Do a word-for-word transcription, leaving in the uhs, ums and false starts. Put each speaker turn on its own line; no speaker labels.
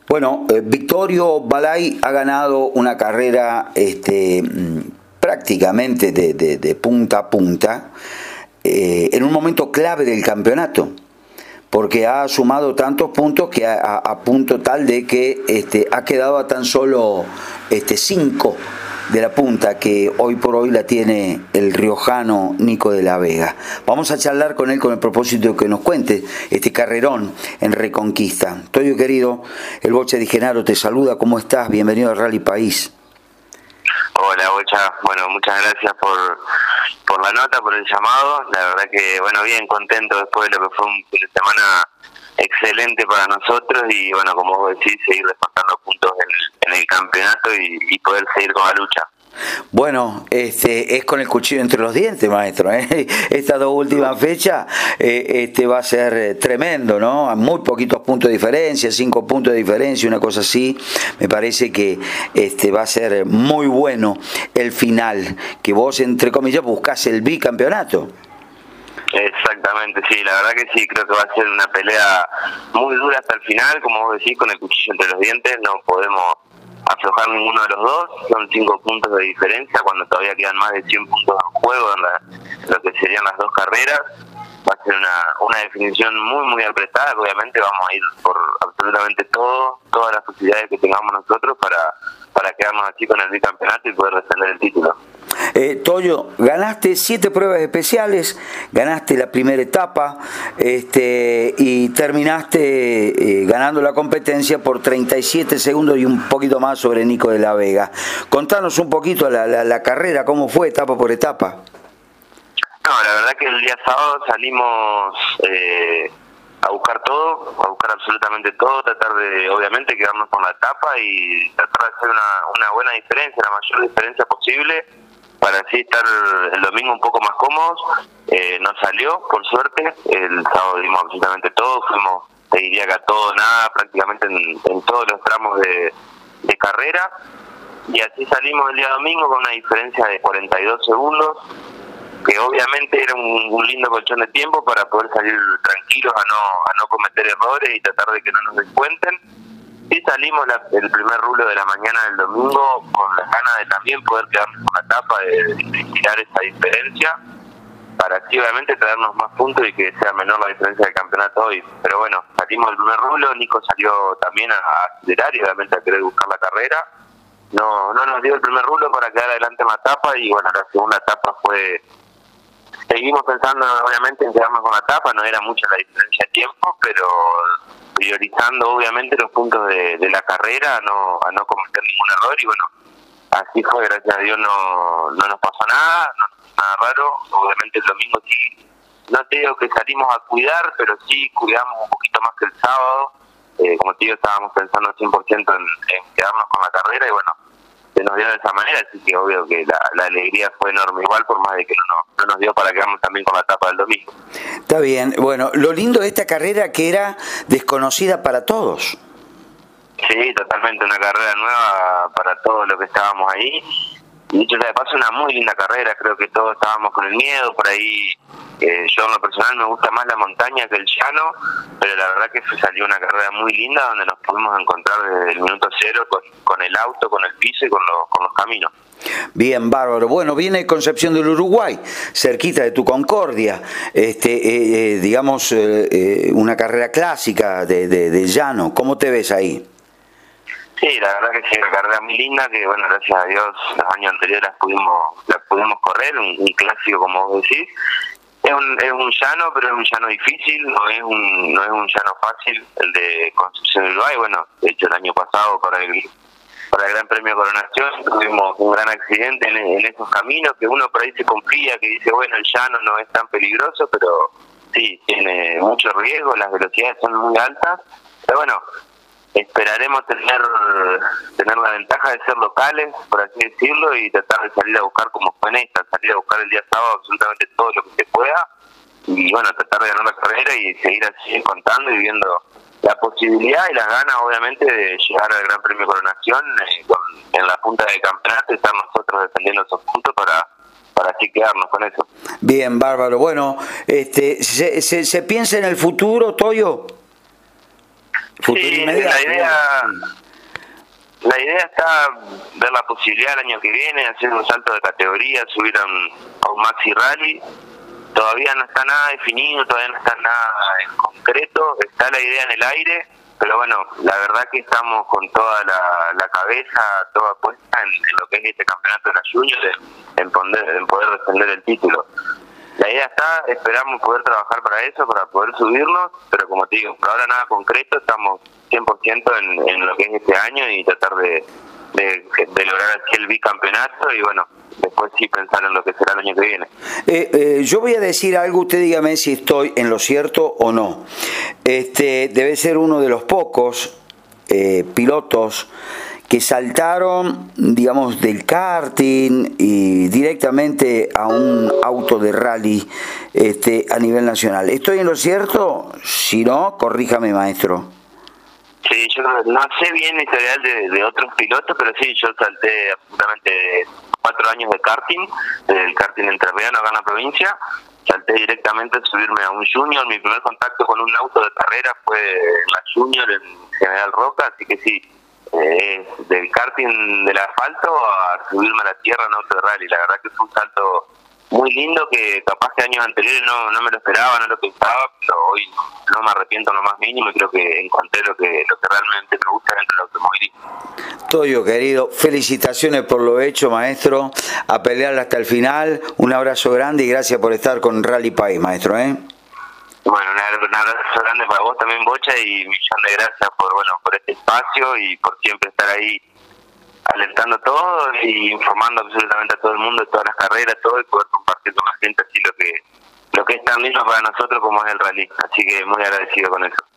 Bueno, eh, Victorio Balay ha ganado una carrera este, prácticamente de, de, de punta a punta eh, en un momento clave del campeonato, porque ha sumado tantos puntos que a, a, a punto tal de que este, ha quedado a tan solo este, cinco de la punta que hoy por hoy la tiene el riojano Nico de la Vega. Vamos a charlar con él con el propósito de que nos cuente este carrerón en Reconquista. Toyo querido, el Bocha Di Genaro te saluda, ¿cómo estás? Bienvenido al Rally País.
Hola Bocha, bueno, muchas gracias por, por la nota, por el llamado. La verdad que, bueno, bien contento después de lo que fue un fin de semana excelente para nosotros y, bueno, como vos decís, seguir descontando puntos en el, en el campeonato y, y poder seguir con la lucha.
Bueno, este es con el cuchillo entre los dientes, maestro, ¿eh? Estas dos últimas fechas eh, este va a ser eh, tremendo, ¿no? A muy poquitos puntos de diferencia, cinco puntos de diferencia, una cosa así. Me parece que este va a ser muy bueno el final, que vos, entre comillas, buscás el bicampeonato.
Exactamente, sí, la verdad que sí, creo que va a ser una pelea muy dura hasta el final, como vos decís, con el cuchillo entre los dientes, no podemos aflojar ninguno de los dos, son cinco puntos de diferencia cuando todavía quedan más de cien puntos en juego en, la, en lo que serían las dos carreras. Va a ser una, una definición muy muy apretada, que obviamente vamos a ir por absolutamente todo, todas las posibilidades que tengamos nosotros para, para quedarnos aquí con el bicampeonato y poder defender el título.
Eh, Toyo, ganaste siete pruebas especiales, ganaste la primera etapa este, y terminaste eh, ganando la competencia por treinta y siete segundos y un poquito más sobre Nico de la Vega. Contanos un poquito la, la, la carrera, cómo fue etapa por etapa.
No, la verdad que el día sábado salimos eh, a buscar todo, a buscar absolutamente todo, tratar de, obviamente, quedarnos con la etapa y tratar de hacer una, una buena diferencia, la mayor diferencia posible, para así estar el domingo un poco más cómodos. Eh, nos salió, por suerte, el sábado dimos absolutamente todo, fuimos, te diría que a todo, nada, prácticamente en, en todos los tramos de, de carrera, y así salimos el día domingo con una diferencia de cuarenta y dos segundos, que obviamente era un, un lindo colchón de tiempo para poder salir tranquilos a no a no cometer errores y tratar de que no nos descuenten. Y salimos la, el primer rulo de la mañana del domingo con las ganas de también poder quedarnos con la etapa, de, de tirar esa diferencia, para así obviamente traernos más puntos y que sea menor la diferencia del campeonato hoy. Pero bueno, salimos del primer rulo, Nico salió también a, a acelerar y obviamente a querer buscar la carrera. No, no nos dio el primer rulo para quedar adelante en la etapa y bueno, la segunda etapa fue... Seguimos pensando obviamente en quedarnos con la etapa, no era mucha la diferencia de tiempo, pero priorizando obviamente los puntos de, de la carrera a no, a no cometer ningún error y bueno, así fue, gracias a Dios no, no nos pasó nada, no nos pasó nada raro. Obviamente el domingo sí, no te digo que salimos a cuidar, pero sí cuidamos un poquito más que el sábado, eh, como te digo estábamos pensando cien por ciento en, en quedarnos con la carrera y bueno, se nos dio de esa manera, así que obvio que la, la alegría fue enorme igual, por más de que no, no, no nos dio para quedarnos también con la etapa del domingo.
Está bien, bueno, lo lindo de esta carrera que era desconocida para todos.
Sí, totalmente, una carrera nueva para todos los que estábamos ahí. Y dicho sea de paso, una muy linda carrera, creo que todos estábamos con el miedo, por ahí eh, yo en lo personal me gusta más la montaña que el llano, pero la verdad que salió una carrera muy linda donde nos pudimos encontrar desde el minuto cero con, con el auto, con el piso y con, lo, con los caminos.
Bien, bárbaro. Bueno, viene Concepción del Uruguay, cerquita de tu Concordia, este, eh, eh, digamos, eh, eh, una carrera clásica de, de, de llano. ¿Cómo te ves ahí?
Sí, la verdad que sí, una carrera muy linda que, bueno, gracias a Dios, los años anteriores las pudimos, las pudimos correr, un, un clásico como vos decís. Es un, es un llano, pero es un llano difícil, no es un no es un llano fácil el de Concepción del Uruguay. Bueno, de hecho el año pasado para el para el Gran Premio Coronación tuvimos un gran accidente en, en esos caminos que uno por ahí se confía, que dice, bueno, el llano no es tan peligroso, pero sí, tiene mucho riesgo, las velocidades son muy altas, pero bueno, esperaremos tener tener la ventaja de ser locales, por así decirlo, y tratar de salir a buscar como fue en esta, salir a buscar el día sábado absolutamente todo lo que se pueda, y bueno, tratar de ganar la carrera y seguir así contando y viendo la posibilidad y las ganas, obviamente, de llegar al Gran Premio Coronación eh, con, en la punta del campeonato y estar nosotros defendiendo esos puntos para para así quedarnos con eso.
Bien, bárbaro. Bueno, este, ¿se, se, se piensa en el futuro, Toyo? futuro
sí,
inmediato.
La idea, la idea está ver la posibilidad el año que viene de hacer un salto de categoría, subir a un, a un Maxi Rally. Todavía no está nada definido, todavía no está nada en concreto, está la idea en el aire, pero bueno, la verdad que estamos con toda la, la cabeza, toda puesta en, en lo que es este campeonato de la Junior, en, en, poder, en poder defender el título. La idea está, esperamos poder trabajar para eso, para poder subirnos, pero como te digo, por ahora nada concreto, estamos cien por ciento en, en lo que es este año y tratar de, de, de lograr así el bicampeonato y bueno, después sí pensar en lo que será el año que viene.
Eh, eh, yo voy a decir algo, usted dígame si estoy en lo cierto o no. Este debe ser uno de los pocos eh, pilotos que saltaron, digamos, del karting y directamente a un auto de rally este, a nivel nacional. ¿Estoy en lo cierto? Si no, corríjame, maestro.
Sí, yo no sé bien el historial de, de otros pilotos, pero sí, yo salté absolutamente cuatro años de karting, del karting entrerriano acá en la provincia. Salté directamente a subirme a un Junior. Mi primer contacto con un auto de carrera fue en la Junior, en General Roca, así que sí, eh, del karting del asfalto a subirme a la tierra en auto de rally. La verdad que fue un salto muy lindo que capaz que años anteriores no, no me lo esperaba, no lo pensaba, pero hoy no me arrepiento lo más mínimo y creo que encontré lo que, lo que realmente me gusta dentro del automovilismo.
Toyo, querido, felicitaciones por lo hecho, maestro, a pelear hasta el final, un abrazo grande y gracias por estar con Rally País, maestro, ¿eh?
Bueno, un abrazo grande para vos también, Bocha, y un millón de gracias por, bueno, por este espacio y por siempre estar ahí alentando todo y informando absolutamente a todo el mundo de todas las carreras, todo, y poder compartir con la gente así lo que lo que es tan lindo para nosotros como es el rally. Así que muy agradecido con eso.